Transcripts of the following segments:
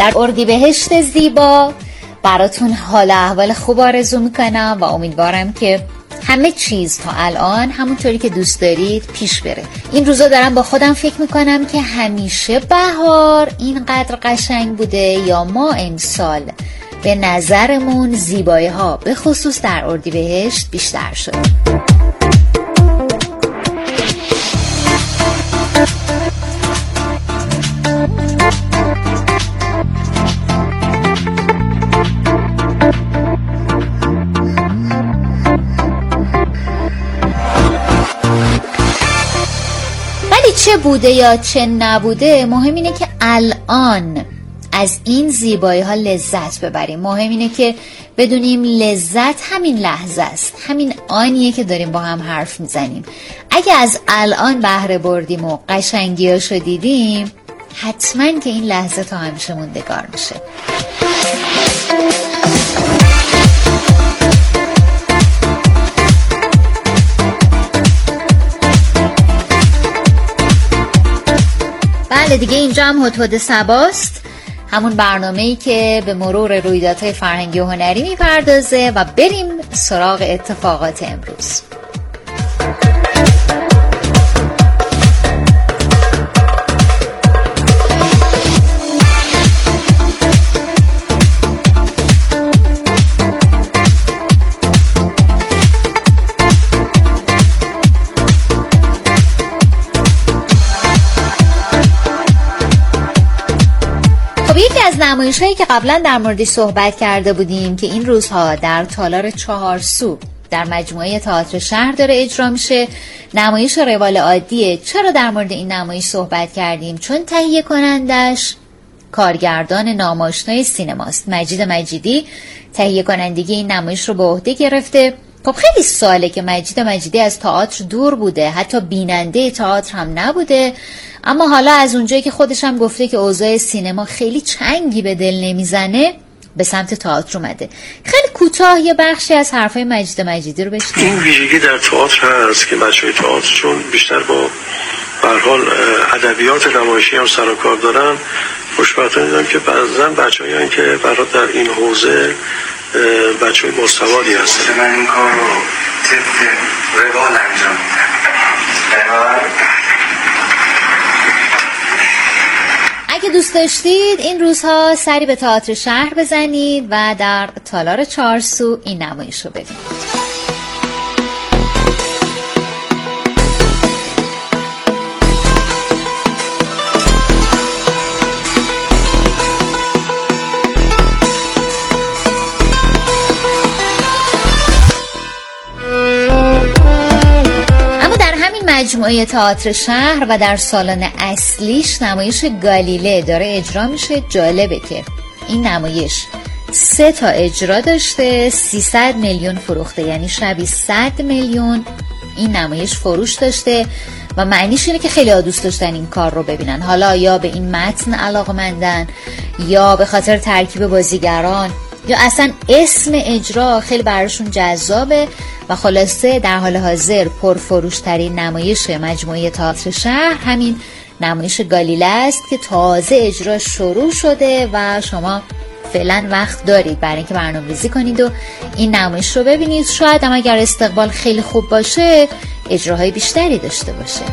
در اردیبهشت زیبا براتون حال احوال خوب آرزو میکنم و امیدوارم که همه چیز تا الان همونطوری که دوست دارید پیش بره. این روزا دارم با خودم فکر میکنم که همیشه بهار اینقدر قشنگ بوده یا ما امسال به نظرمون زیبایی ها به خصوص در اردیبهشت بیشتر شده. چه بوده یا چه نبوده، مهم اینه که الان از این زیبایی ها لذت ببریم. مهم اینه که بدونیم لذت همین لحظه است، همین آنیه که داریم با هم حرف میزنیم. اگه از الان بهره بردیم و قشنگیاشو دیدیم، حتما که این لحظه تا همیشه موندگار میشه. بله دیگه، اینجا هم هدهد صباست، همون برنامه‌ای که به مرور رویدادهای فرهنگی و هنری میپردازه و بریم سراغ اتفاقات امروز. نمایش‌هایی که قبلا در موردش صحبت کرده بودیم که این روزها در تالار چهارسو در مجموعه تئاتر شهر داره اجرا میشه، نمایش روال عادیه. چرا در مورد این نمایش صحبت کردیم؟ چون تهیه کنندش کارگردان ناماشنای سینماست. مجید مجیدی تهیه کنندگی این نمایش رو به عهده گرفته. خب خیلی ساله که مجید مجیدی از تئاتر دور بوده، حتی بیننده تئاتر هم نبوده، اما حالا از اونجایی که خودش هم گفته که اوضاع سینما خیلی چنگی به دل نمیزنه، به سمت تئاتر اومده. خیلی کوتاه یه بخشی از حرفای مجید مجیدی رو بشنویم. این ویژگی در تئاتر هست که بچهای تئاتر چون بیشتر با به هر حال ادبیات نمایشی هم سر و کار دارن، خوشبختانه دیدم که بعضا بچه‌هایی که برات در این حوزه بچه‌های مستوادی هستن. من این کار رو طبق روال انجام میدم. اگه دوست داشتید این روزها سری به تئاتر شهر بزنید و در تالار چهارسو این نمایش رو ببینید. مجموعه تئاتر شهر و در سالن اصلیش نمایش گالیله داره اجرا میشه. جالبه که این نمایش 3 تا اجرا داشته، 300 میلیون فروخته، یعنی شبی 100 میلیون این نمایش فروش داشته و معنیش اینه که خیلی ها دوست داشتن این کار رو ببینن. حالا یا به این متن علاقمندن یا به خاطر ترکیب بازیگران یا اصلا اسم اجرا خیلی براشون جذابه و خلاصه در حال حاضر پرفروشترین نمایش مجموعه تئاتر شهر همین نمایش گالیله است که تازه اجرا شروع شده و شما فعلا وقت دارید برای اینکه برنامه‌ریزی کنید و این نمایش رو ببینید. شاید هم اگر استقبال خیلی خوب باشه اجراهای بیشتری داشته باشه.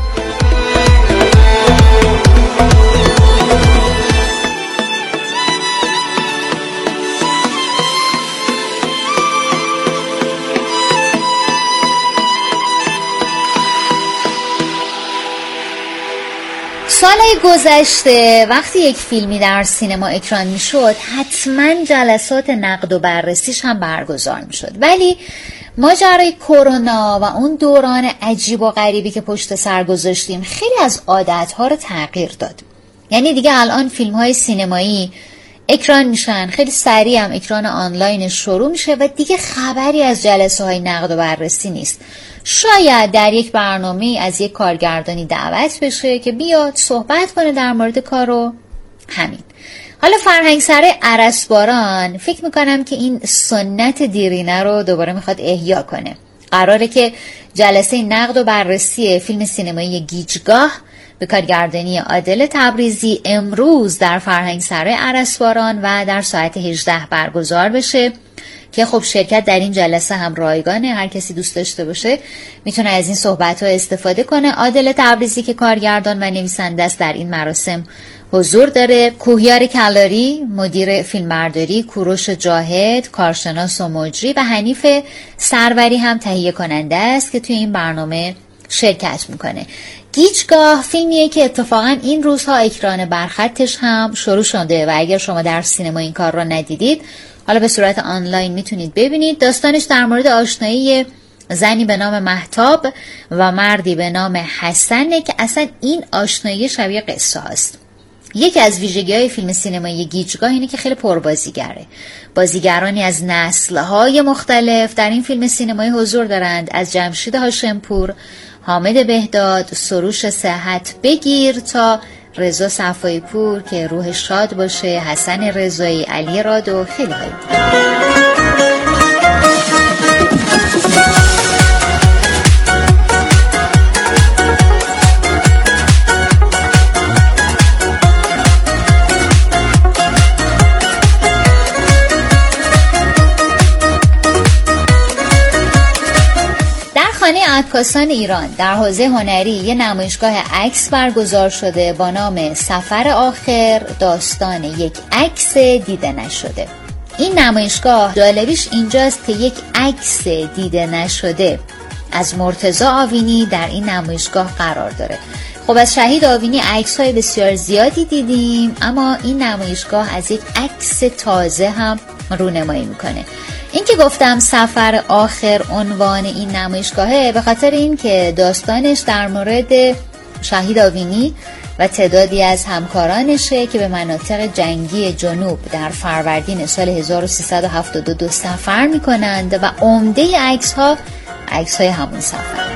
سالهای گذشته وقتی یک فیلمی در سینما اکران میشد حتما جلسات نقد و بررسیش هم برگزار میشد، ولی ماجرای کرونا و اون دوران عجیب و غریبی که پشت سر گذاشتیم خیلی از عادتها رو تغییر داد. یعنی دیگه الان فیلم‌های سینمایی اکران میشن، خیلی سریع هم اکران آنلاین شروع میشه و دیگه خبری از جلسه های نقد و بررسی نیست. شاید در یک برنامه از یک کارگردانی دعوت بشه که بیاد صحبت کنه در مورد کارو، همین. حالا فرهنگسرای ارسباران فکر میکنم که این سنت دیرینه رو دوباره میخواد احیا کنه. قراره که جلسه نقد و بررسی فیلم سینمایی گیجگاه به کارگردانی عادل تبریزی امروز در فرهنگسرای ارسباران و در ساعت 18 برگزار بشه که خب شرکت در این جلسه هم رایگانه. هر کسی دوست داشته باشه میتونه از این صحبت ها استفاده کنه. عادل تبریزی که کارگردان و نویسنده است در این مراسم حضور داره. کوهیار کلاری مدیر فیلمبرداری، کوروش جاهد کارشناس و مجری و حنیف سروری هم تهیه کننده است که توی این برنامه شرکت میکنه. گیجگاه فیلمیه که اتفاقا این روزها اکران برخطش هم شروع شده و اگر شما در سینما این کار رو ندیدید حالا به صورت آنلاین میتونید ببینید. داستانش در مورد آشنایی زنی به نام مهتاب و مردی به نام حسنه که اصلا این آشنایی شبیه قصه هست. یکی از ویژگی‌های فیلم سینمایی گیجگاه اینه که خیلی پربازیگره. بازیگرانی از نسل‌های مختلف در این فیلم سینمایی حضور دارند، از جمشید هاشمپور، حامد بهداد، سروش صحت بگیر تا رضا صفایی پور که روح شاد باشه، حسن رضایی، علی راد و خیلی های خانه عکاسان ایران در حوزه هنری یه نمایشگاه عکس برگزار شده با نام سفر آخر، داستان یک عکس دیده نشده. این نمایشگاه جالبیش اینجاست که یک عکس دیده نشده از مرتضی آوینی در این نمایشگاه قرار داره. خب از شهید آوینی عکس‌های بسیار زیادی دیدیم، اما این نمایشگاه از یک عکس تازه هم رونمایی میکنه. این که گفتم سفر آخر عنوان این نمایشگاهه به خاطر این که داستانش در مورد شهید آوینی و تعدادی از همکارانشه که به مناطق جنگی جنوب در فروردین سال 1372 سفر میکنند و عمده عکس‌های همون سفر.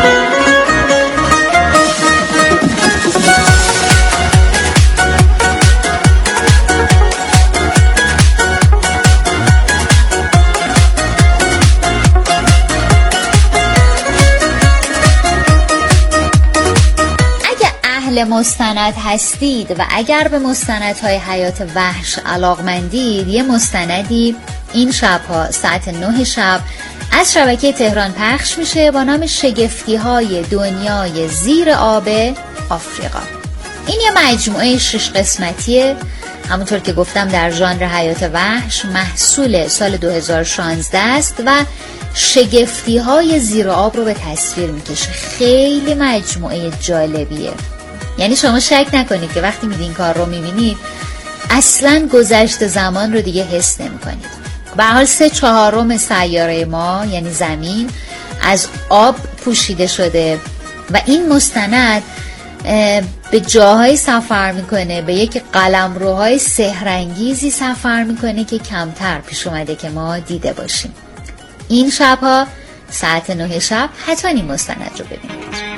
مستند هستید و اگر به مستندهای حیات وحش علاقمندید، یه مستندی این شبها ساعت 9 شب از شبکه تهران پخش میشه با نام شگفتی‌های دنیای زیر آب آفریقا. این یه مجموعه 6 قسمتیه، همونطور که گفتم در ژانر حیات وحش، محصول سال 2016 است و شگفتی‌های زیر آب رو به تصویر میکشه. خیلی مجموعه جالبیه، یعنی شما شک نکنید که وقتی این کار رو میبینید اصلا گذشت زمان رو دیگه حس نمی کنید. به حال 3/4 سیاره ما یعنی زمین از آب پوشیده شده و این مستند به جاهای سفر میکنه، به یک قلمروهای سحرانگیزی سفر میکنه که کمتر پیش اومده که ما دیده باشیم. این شبها ساعت 9 شب حتما این مستند رو ببینید.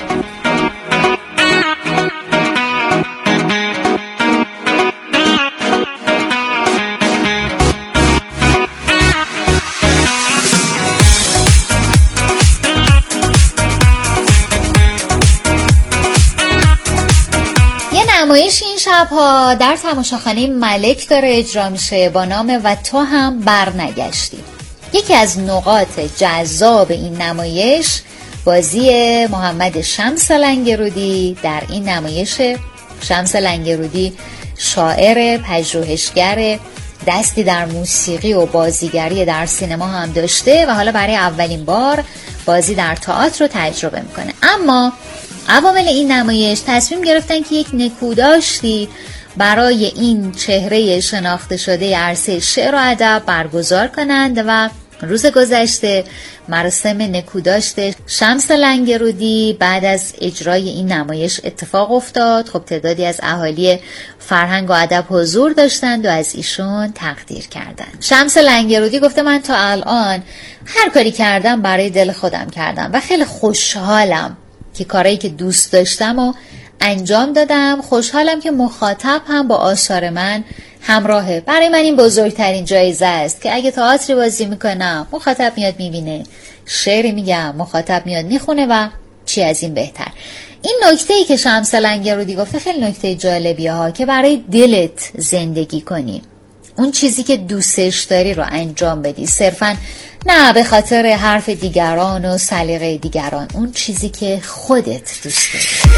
نمایش این شبها در تماشاخانه ملک داره اجرا میشه با نام و تو هم برنگشتی. یکی از نقاط جذاب این نمایش بازی محمد شمس لنگرودی در این نمایش. شمس لنگرودی شاعر، پژوهشگر، دستی در موسیقی و بازیگری در سینما هم داشته و حالا برای اولین بار بازی در تئاتر رو تجربه میکنه. اما عوامل این نمایش تصمیم گرفتن که یک نکوداشتی برای این چهره شناخته شده عرصه شعر و ادب برگزار کنند و روز گذشته مراسم نکوداشت شمس لنگرودی بعد از اجرای این نمایش اتفاق افتاد. خب تعدادی از اهالی فرهنگ و ادب حضور داشتند و از ایشون تقدیر کردند. شمس لنگرودی گفته من تا الان هر کاری کردم برای دل خودم کردم و خیلی خوشحالم که کارهایی که دوست داشتم و انجام دادم. خوشحالم که مخاطب هم با آثار من همراهه. برای من این بزرگترین جایزه است که اگه تئاتری بازی میکنم مخاطب میاد میبینه، شعری میگم مخاطب میاد میخونه و چی از این بهتر. این نکته‌ای که شمس لنگرودی گفته خیلی نکته جالبیه ها، که برای دلت زندگی کنی، اون چیزی که دوستش داری رو انجام بدی، صرفاً نه به خاطر حرف دیگران و سلیقه دیگران، اون چیزی که خودت دوست داری.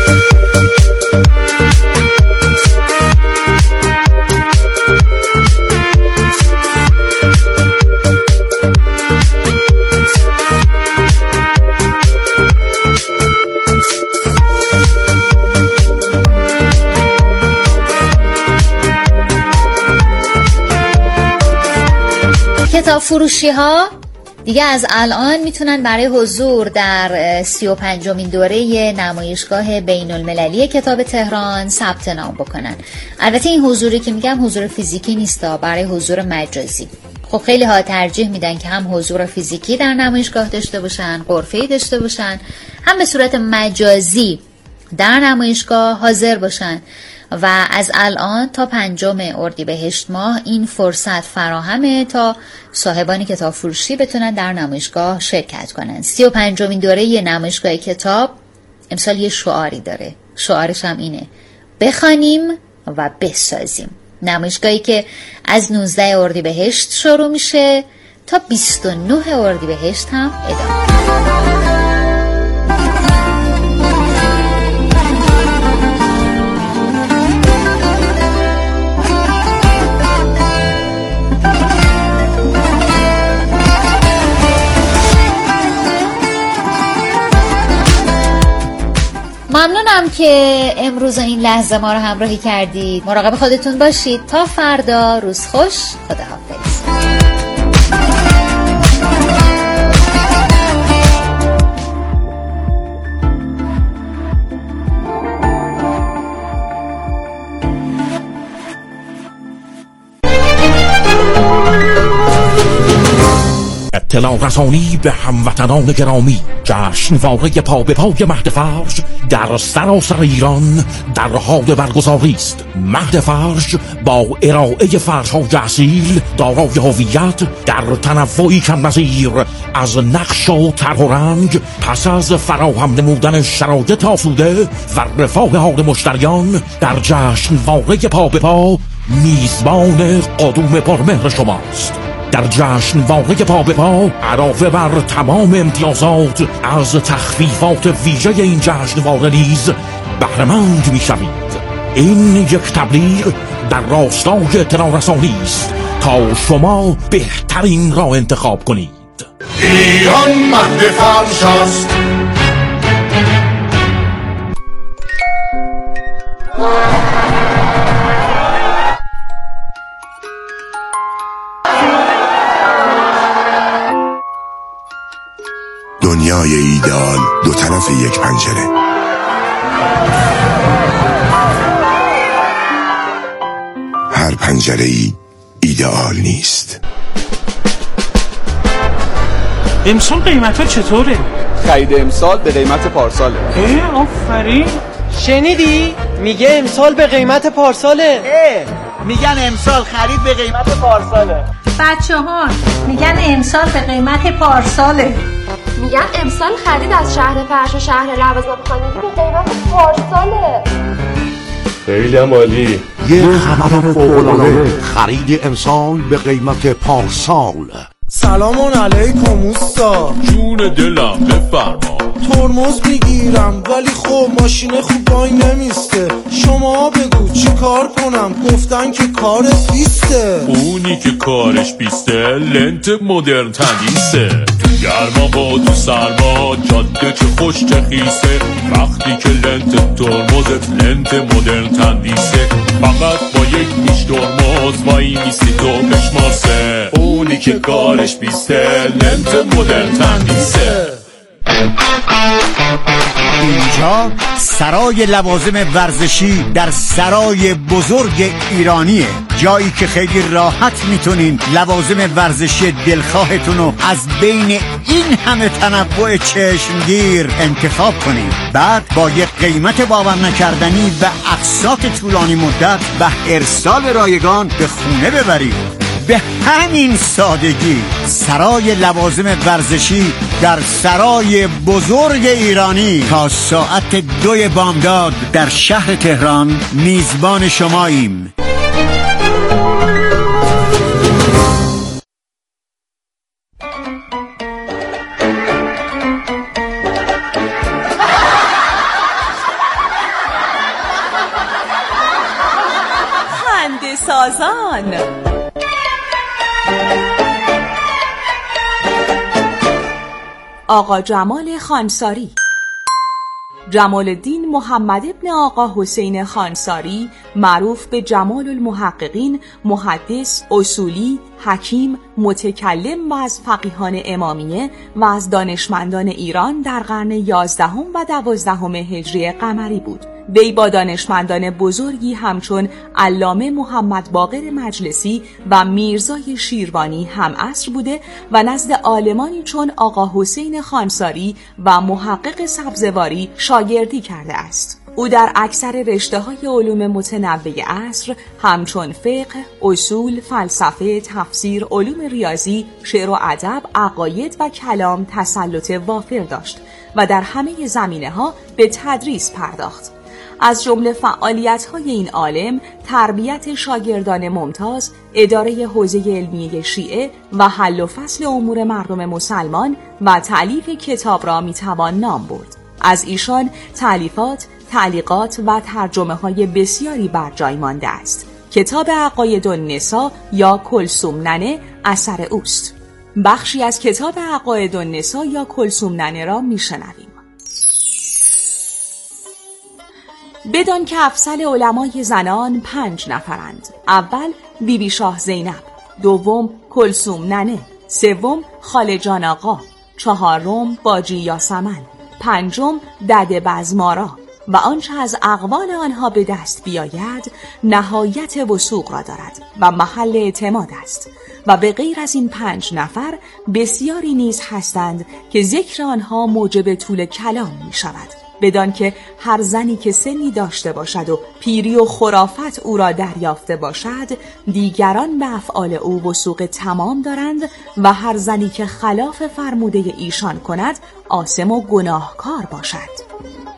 کتاب فروشی ها دیگه از الان میتونن برای حضور در 35مین دوره نمایشگاه بین المللی کتاب تهران ثبت نام بکنن. البته این حضوری که میگم حضور فیزیکی نیستا، برای حضور مجازی. خب خیلی ها ترجیح میدن که هم حضور فیزیکی در نمایشگاه داشته باشن، غرفه‌ای داشته باشن، هم به صورت مجازی در نمایشگاه حاضر باشن و از الان تا 5 اردیبهشت ماه این فرصت فراهمه تا صاحبان کتاب فروشی بتونن در نمایشگاه شرکت کنن. 35مین دوره نمایشگاه کتاب امسال یه شعاری داره، شعارش هم اینه: بخوانیم و بسازیم. نمایشگاهی که از 19 اردیبهشت شروع میشه تا 29 اردیبهشت هم ادامه. ممنونم که امروز این لحظه ما رو همراهی کردید. مراقب خودتون باشید. تا فردا، روز خوش، خداحافظ. اطلاع رسانی به هموطنان گرامی، جشنواره پا به پای مهد فرش در سراسر ایران در حال برگزاری است. مهد فرش با ارائه فرش‌های اصیل دارای هویت در تنوعی کم‌نظیر از نقش و طرح و رنگ، پس از فراهم نمودن شرایط آسوده و رفاه حال مشتریان، در جشنواره پا به پا میزبان قدوم پرمهر شماست. در جشنواره پا به پا علاوه بر تمام امتیازات از تخفیفات ویژه این جشنواره نیز بهره‌مند می‌شوید. این یک تبلیغ در راستای اطلاع رسانی است تا شما بهترین را انتخاب کنید. ایران مهد فرش است. دنیای ایدئال دو طرف یک پنجره. هر پنجره‌ای ایدئال نیست. امسال قیمت‌ها چطوره؟ خرید امسال به قیمت پارساله. آفرین. شنیدی؟ میگه امسال به قیمت پارساله. میگن امسال خرید به قیمت پارساله. بچه‌ها میگن امسال به قیمت پارساله. میگن امسال خرید از شهر فرش و شهر لوازم خانگی به قیمت پارساله. خیلی عالی. یه خبر فوق‌العاده، خرید امسال به قیمت پارسال. سلام علیکم اوستا. جون دلم بفرما. ترمز میگیرم ولی خب ماشین خوب وای نمیسته. شما بگو چی کار کنم؟ گفتن که کارت بیسته. اونی که کارش بیسته لنت مدرن تندیسه. تو گرما با تو سرما جاده چه خوش چه خیسه. وقتی که لنت ترمزت لنت مدرن تندیسه، فقط با یک نیش ترمز وای میسی تو بشماسه. اونی که کارش بیسته لنت مدرن تندیسه. اینجا سرای لوازم ورزشی در سرای بزرگ ایرانیه، جایی که خیلی راحت میتونین لوازم ورزشی دلخواهتون رو از بین این همه تنوع چشمگیر انتخاب کنید. بعد با یک قیمت باور نکردنی و اقساط طولانی مدت و ارسال رایگان به خونه ببرید. به همین سادگی سرای لوازم ورزشی در سرای بزرگ ایرانی تا ساعت 2 بامداد در شهر تهران میزبان شماییم. خنده سازان آقا جمال خانساری. جمال الدین محمد ابن آقا حسین خانساری، معروف به جمال المحققین، محدث، اصولی، حکیم، متکلم و از فقیهان امامیه و از دانشمندان ایران در قرن 11 و 12 هجری قمری بود. وی با دانشمندان بزرگی همچون علامه محمد باقر مجلسی و میرزای شیروانی هم عصر بوده و نزد عالمانی چون آقا حسین خانساری و محقق سبزواری شاگردی کرده است. او در اکثر رشته‌های علوم متنوع عصر همچون فقه، اصول، فلسفه، تفسیر، علوم ریاضی، شعر و ادب، عقاید و کلام تسلط وافر داشت و در همه زمینه‌ها به تدریس پرداخت. از جمله فعالیت‌های این عالم تربیت شاگردان ممتاز، اداره حوزه علمیه شیعه و حل و فصل امور مردم مسلمان و تألیف کتاب را میتوان نام برد. از ایشان تألیفات، تعلیقات و ترجمه‌های بسیاری بر جای مانده است. کتاب عقاید النساء یا کلثوم ننه اثر اوست. بخشی از کتاب عقاید النساء یا کلثوم ننه را میشنویم. بدان که افضل علمای زنان 5 نفرند. اول بیبی شاه زینب، دوم کلثوم ننه، سوم خاله جان آقا، چهارم باجی یاسمن، پنجم دده بزمارا و آنچه از اقوال آنها به دست بیاید نهایت وثوق را دارد و محل اعتماد است و به غیر از این 5 نفر بسیاری نیز هستند که ذکر آنها موجب طول کلام می شود. بدان که هر زنی که سنی داشته باشد و پیری و خرافت او را دریافته باشد دیگران به افعال او وثوق تمام دارند و هر زنی که خلاف فرموده ایشان کند آثم و گناهکار باشد.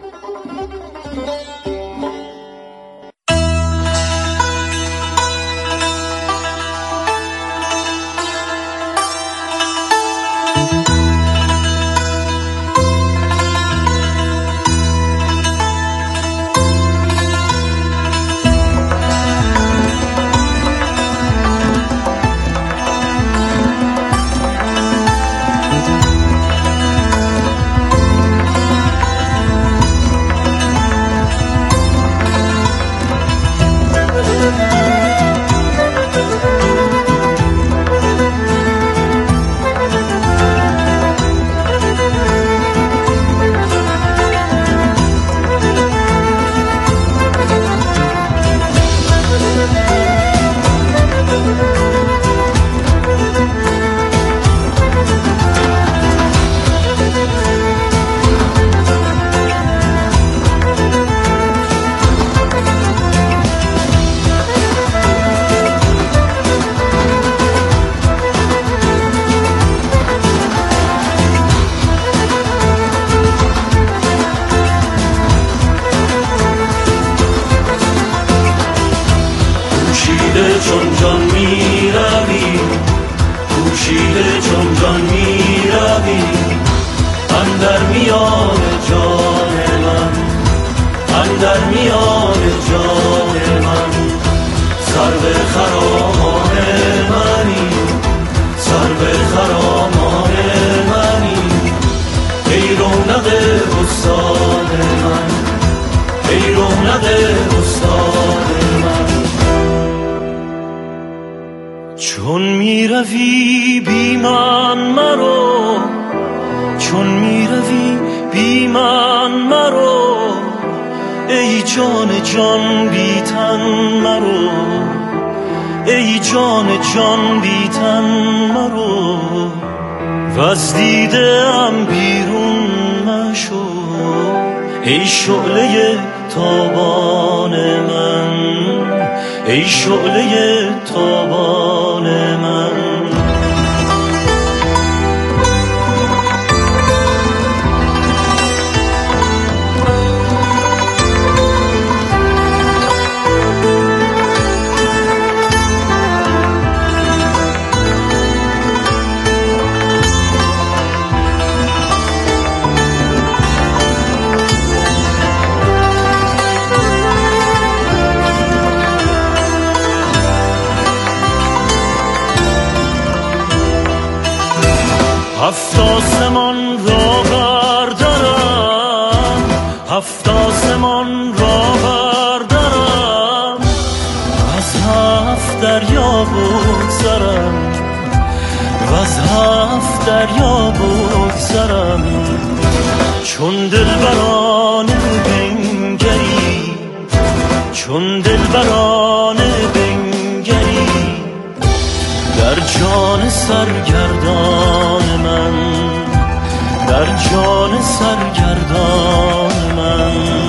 چون جان می روی، پوشیده چون جان می روی، اندر میان جان من، اندر میان جان من، سرو خرامان منی، سرو خرامان منی، ای رونق استاد من، ای رونق استاد من. چون می روی بی من مرو، چون می روی بی من مرو، ای جان جان بی تن مرو، ای جان جان بی تن مرو، وز دیده ام بیرون مشو، ای شعله تابان من، ای شعله تابان من. هفت آسمان را بردارم، هفت آسمان را بردارم، از هفت دریا بگذرم، و از هفت دریا بگذرم، چون دلبرانه بنگری، چون دلبرانه بنگری، در جان سرگردان من، در جان سرگردان من.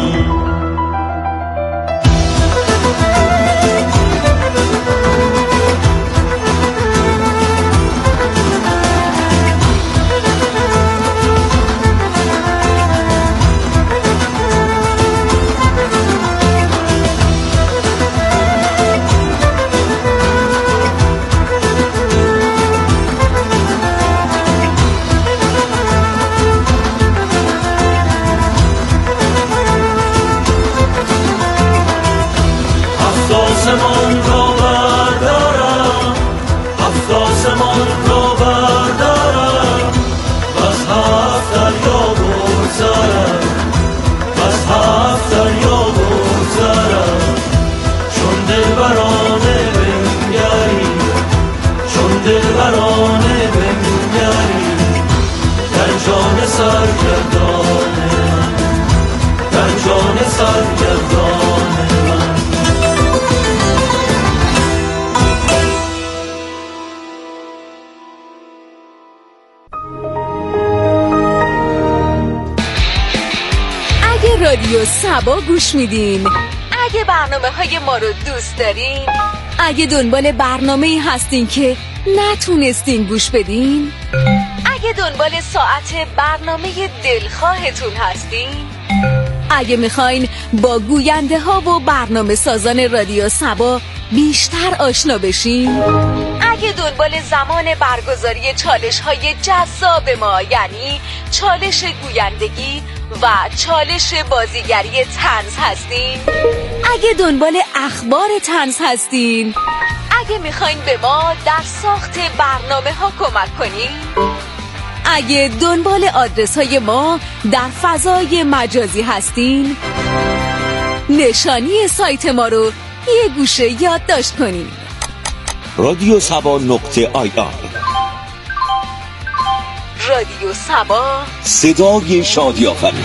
آسمان را بردارم، هفت آسمان را بردارم، بس هفت دریا بگذرم، بس هفت دریا بگذرم، چون دلبرانه بنگری، چون دلبرانه بنگری، در جان سرگردان من، در جان سرگردان من. رادیو سبا گوش میدین، اگه برنامه‌های ما رو دوست دارین، اگه دنبال برنامه‌ای هستین که نتونستین گوش بدین، اگه دنبال ساعت برنامه دلخواهتون هستین، اگه میخواین با گوینده ها و برنامه سازان رادیو سبا بیشتر آشنا بشین، اگه دنبال زمان برگزاری چالش های جذاب ما، یعنی چالش گویندگی و چالش بازیگری طنز هستین، اگه دنبال اخبار طنز هستین، اگه میخواین به ما در ساخت برنامه ها کمک کنین، اگه دنبال آدرس های ما در فضای مجازی هستین، نشانی سایت ما رو یه گوشه یادداشت کنین: رادیو سبا.ir. رادیو سبا، صدای شادی آفرین.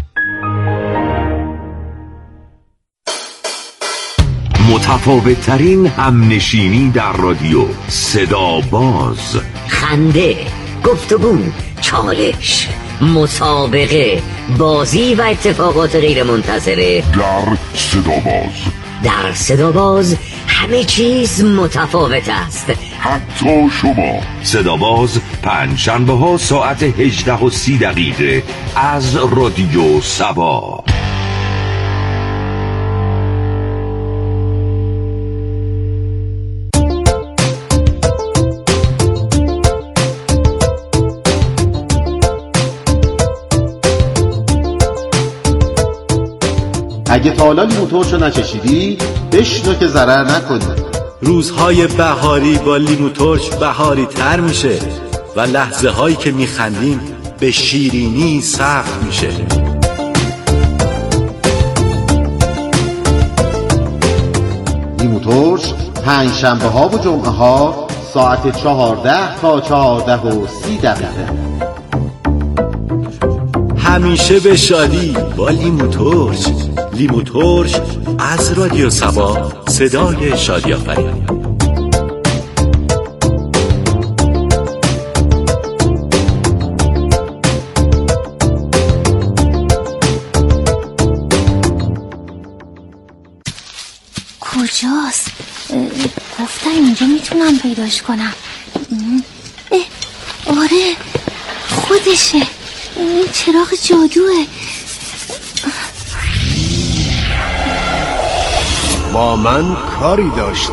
متفاوت ترین همنشینی در رادیو، صدا باز، خنده، گفتگو، چالش، مسابقه، بازی و اتفاقات غیر منتظره در صدا باز. در صدا باز همه چیز متفاوت است، حتی شما. صدا باز پنجشنبه ها ساعت 18:30 از رادیو سبا. اگه تا حالا لیموترشو نچشیدی بشنو که ضرر نکنی. روزهای بهاری با لیموترش بهاری تر میشه و لحظه هایی که میخندیم به شیرینی سخت میشه. لیموترش پنجشنبه ها و جمعه ها ساعت 14 تا 14:30. همیشه به شادی با لیموترش. لیموترش از رادیو سبا، صدای شادی آفرین. کجاست؟ گفتن اینجا میتونم پیداش کنم. آره خودشه، این چراغ جادوه. با من کاری داشتی؟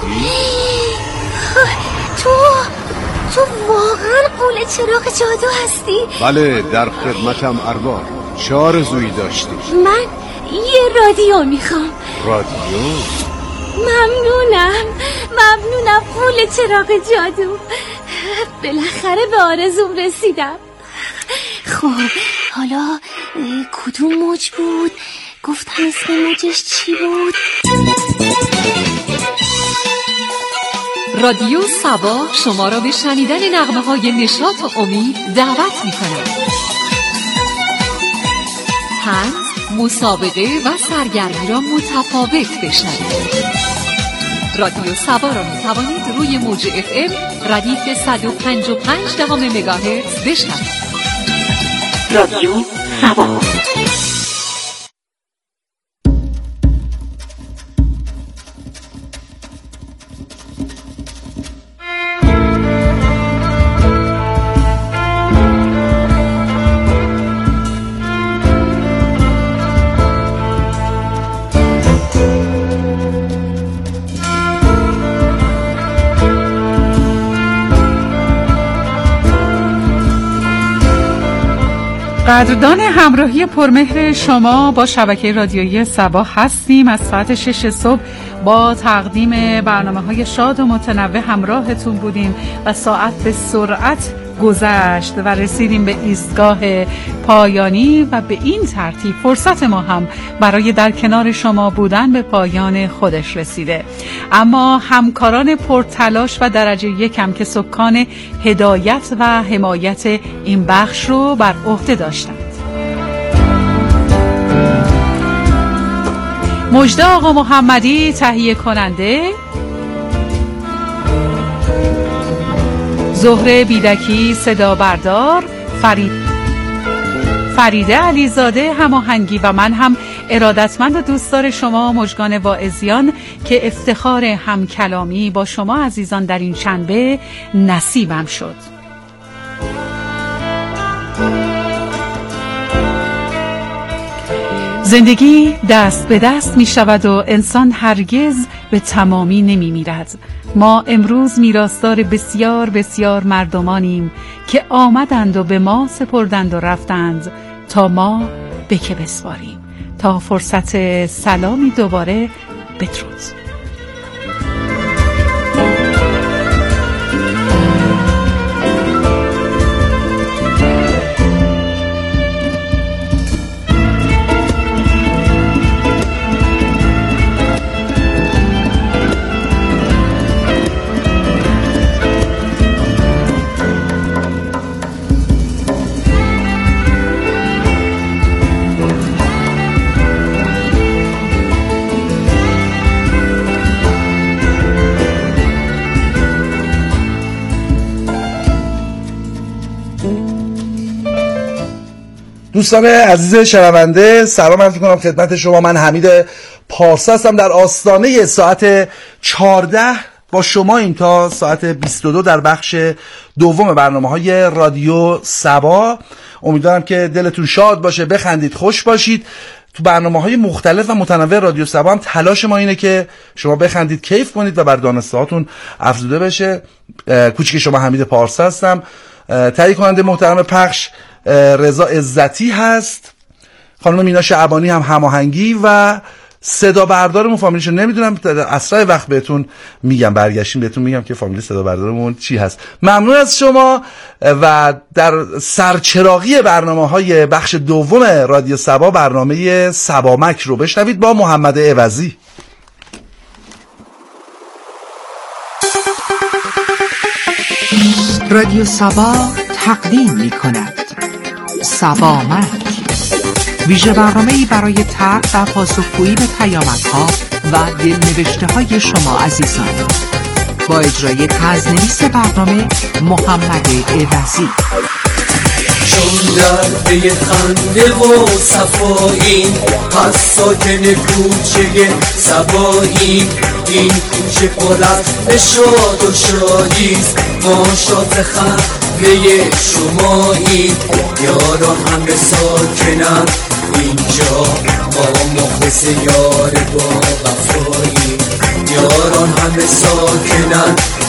تو واقعا قول چراغ جادو هستی؟ بله، در خدمتم ارباب. چه آرزویی داشتی؟ من یه رادیو میخوام. رادیو؟ ممنونم قول چراغ جادو. بالاخره به آرزوم رسیدم. خب حالا کدوم موج بود؟ گفت اسم موجش چی بود؟ رادیو سبا شما را به شنیدن نغمه‌های نشاط و امید دعوت می‌کند. طنز، مسابقه و سرگرمی را متفاوت بشنوید. رادیو سبا را می‌توانید روی موج FM ردیف 105.5 مگاهرتز بشنوید. رادیو سبا. قدردان همراهی پرمهر شما با شبکه رادیویی سبا هستیم. از ساعت 6 صبح با تقدیم برنامه‌های شاد و متنوع همراهتون بودیم و ساعت به سرعت گذشت و رسیدیم به ایستگاه پایانی و به این ترتیب فرصت ما هم برای در کنار شما بودن به پایان خودش رسیده. اما همکاران پرتلاش و درجه یکم که سکان هدایت و حمایت این بخش رو بر عهده داشتند: مژده آقا محمدی تهیه کننده، زهره بیدکی صدا بردار، فریده علیزاده هماهنگی و من هم ارادتمند و دوستدار شما مژگان واعظیان که افتخار همکلامی با شما عزیزان در این شنبه نصیبم شد. زندگی دست به دست می شود و انسان هرگز به تمامی نمی میرد. ما امروز میراثدار بسیار بسیار مردمانیم که آمدند و به ما سپردند و رفتند تا ما به که بسپاریم. تا فرصت سلامی دوباره، بدرود. دوستان عزیز شنونده، سلام عرض می‌کنم خدمت شما. من حمید پارسا هستم. در آستانه ساعت 14 با شما این تا ساعت 22 در بخش دوم برنامه‌های رادیو سبا. امیدوارم که دلتون شاد باشه، بخندید، خوش باشید. تو برنامه‌های مختلف و متنوع رادیو سبا هم تلاش ما اینه که شما بخندید، کیف کنید و بر دانسته هاتون افزوده بشه. کوچیک شما حمید پارسا هستم. تهیه کننده محترم پخش رضا عزتی هست. خانم مینا شعبانی هم هماهنگی و صدا بردارمون فامیلیشو نمیدونم، در اسرع وقت بهتون میگم، برگشتیم بهتون میگم که فامیلی صدا بردارمون چی هست. ممنون از شما و در سرچراغی برنامه‌های بخش دوم رادیو سبا برنامه سبامک رو بشنوید با محمد عوضی. رادیو سبا تقدیم می کند سبامک، ویژه برنامه‌ای برای طرح و پاسخگویی به پیامک‌ها و دلنوشته های شما عزیزان، با اجرای تزنویس برنامه محمد عوضی. چون در پی خنده و صفایی پس ساکن کوچه سبایی، این کوچه پر از نشاط و شادیست، ما شاد خنده شمایی، یاران همه ساکنن اینجا، ما مخلص یار با وفایی، یاران همه ساکنن